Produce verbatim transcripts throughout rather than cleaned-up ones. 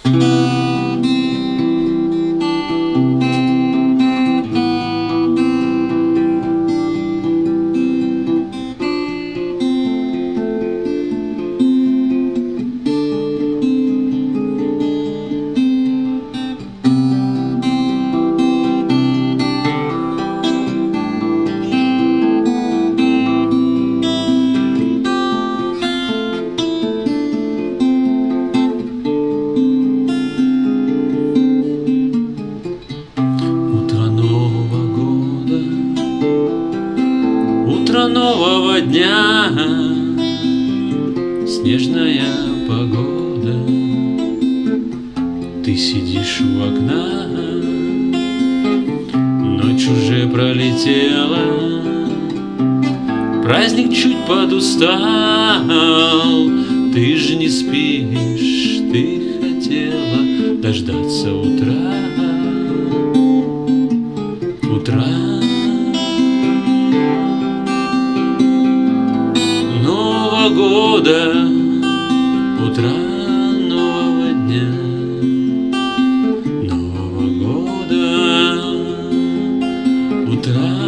Нового дня, снежная погода, ты сидишь у окна, ночь уже пролетела, праздник чуть подустал, ты же не спишь, ты хотела дождаться утра, утра. Года, утра нового дня, нового года, утра,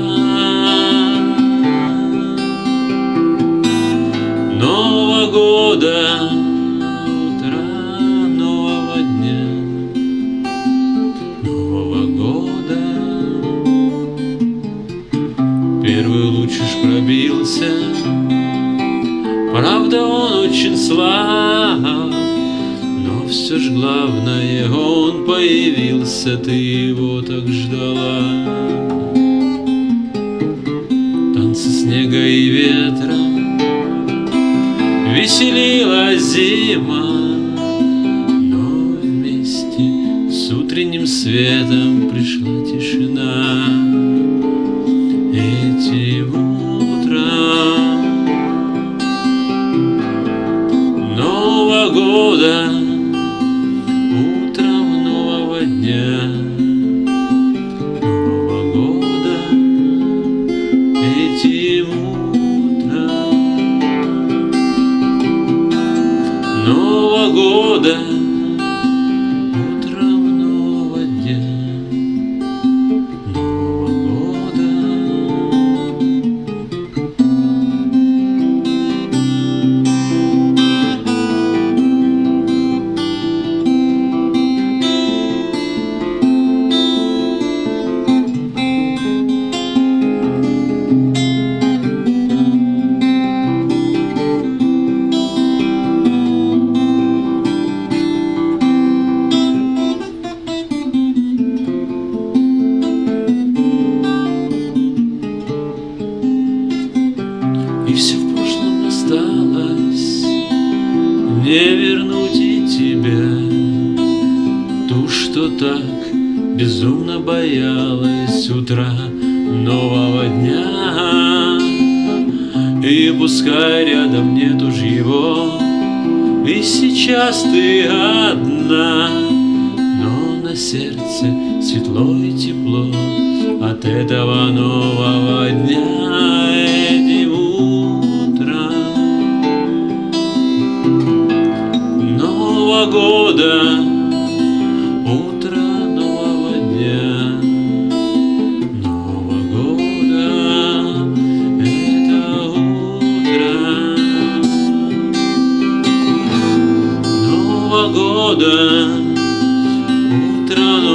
нового года, утра нового дня, нового года. Первый луч уж пробился, правда, он очень слаб, но все ж главное, он появился, ты его так ждала. Танцы снега и ветра веселила зима, но вместе с утренним светом пришла тишина. Этим утром года, утром нового дня, нового года, этим утром нового года, утром нового дня, нового года. И все в прошлом осталось, не вернуть и тебя, ту, что так безумно боялась утра нового дня. И пускай рядом нет уж его, и сейчас ты одна, но на сердце светло и тепло от этого нового дня. Этим утром нового года, утро нового дня, нового года, это утро нового года, утро